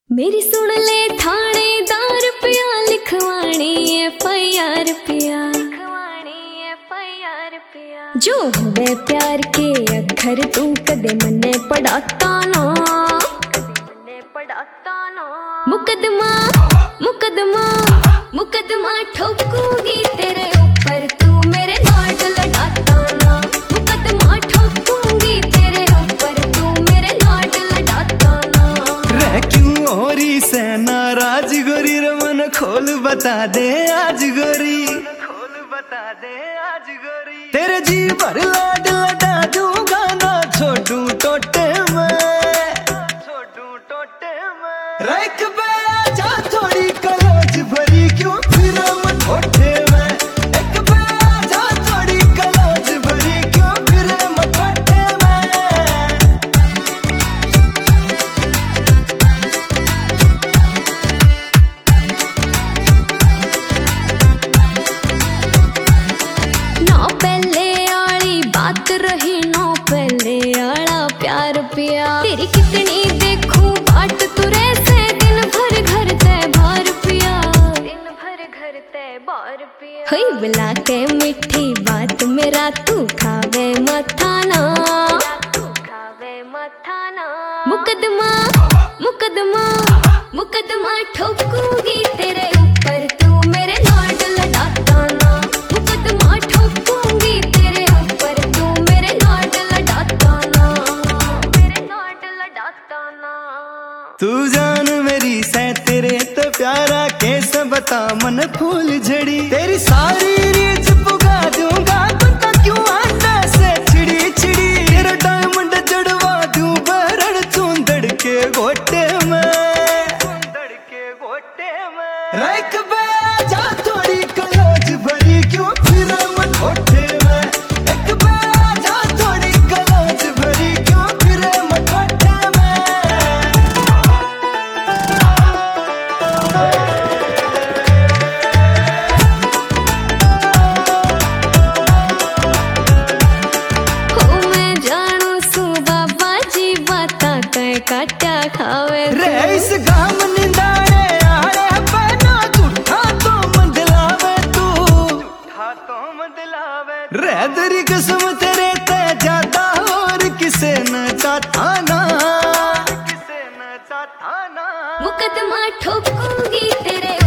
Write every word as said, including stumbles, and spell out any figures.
मेरी सुन ले थानेदार पिया लिखवानी एफ आई आर पिया जो हुए प्यार के अक्षर तू कदे मन्ने पढ़ाता ना मुकदमा मुकदमा मुकदमा ठोकूंगी तेरे ऊपर तू मेरे नाट लड़ाता ना मुकदमा ठोकूंगी तेरे ऊपर तू मेरे नाट लड़ाता ना रह क्यों हो रही से नाराज गोरी रमन खोल बता दे आज गोरी खोल बता दे आज गोरी तेरे जी भर लाड लड़ा दूंगा ना छोटू टोटे में छोटू टोटे में रख बे जा थोड़ी कलोज भरी क्यों फिर हम ठोटे में एक बे जा थोड़ी कलोज भरी क्यों फिर हम ठोटे में ना पहले आली बात रही ना पहले आला प्यार पिया तेरी कितनी देखूं बाट तुरे से दिन भर घर ते बार पिया दिन भर घर ते बार पिया हई बुला के मीठी बात मेरा तू खावे मथाना तू खावे मथाना मुकदमा मुकदमा मुकदमा ठोकूंगी तेरे ऊपर तू मेरे नाट लड़ाता ना मुकदमा ठोकूंगी तेरे ऊपर तू मेरे नाट लड़ाता ना मेरे नाट लड़ाता ना तू जान मेरी से तेरे तो प्यारा कैसे बता मन फूल झड़ी तेरी सारी रीच पुगा दूंगा पता क्यों आटा से छिड़ी छिड़ी तेरा डायमंड जड़वा दूं बरड़ चूंदड़ के गोटे में चूंदड़ के गोटे में रख बे जा थोड़ी कलोज भरी क्यों फिर हम ठोटे में एक बे जा थोड़ी कलोज भरी क्यों फिर हम ठोटे में हो मैं जानू सु बाबा जी बाता कह काटा खावे रे इस गाम निंदाड़े आड़े बना झूठा तो मंदलावे तू झूठा तो मंदलावे रे तेरी कसम तेरे ते ज्यादा और किसे न चाहता ना किसे न चाहता ना मुकदमा ठोकूंगी तेरे